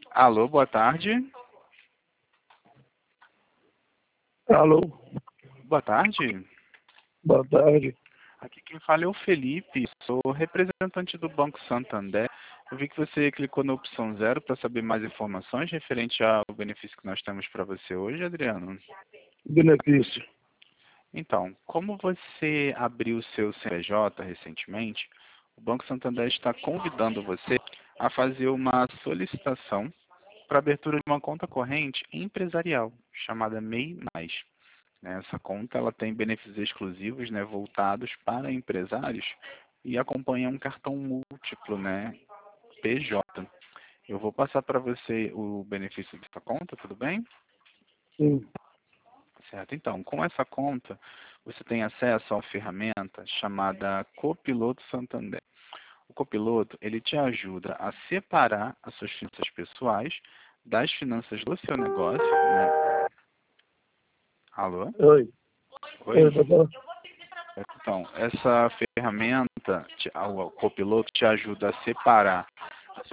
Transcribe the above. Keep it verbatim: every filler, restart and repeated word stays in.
Alô, boa tarde. Alô, Boa tarde. boa tarde. Aqui quem fala é o Felipe, sou representante do Banco Santander. Eu vi que você clicou na opção zero para saber mais informações referente ao benefício que nós temos para você hoje, Adriano. Benefício. Então, como você abriu o seu C N P J recentemente, o Banco Santander está convidando você a fazer uma solicitação para abertura de uma conta corrente empresarial, chamada M E I Mais. Né? Essa conta ela tem benefícios exclusivos, né, voltados para empresários e acompanha um cartão múltiplo, né, P J. Eu vou passar para você o benefício dessa conta, tudo bem? Sim. Certo. Então, com essa conta, você tem acesso a uma ferramenta chamada Copiloto Santander. O Copiloto, ele te ajuda a separar as suas finanças pessoais das finanças do seu negócio, né? Alô? Oi. Oi? Oi, doutor. Então, essa ferramenta, te- o copiloto te ajuda a separar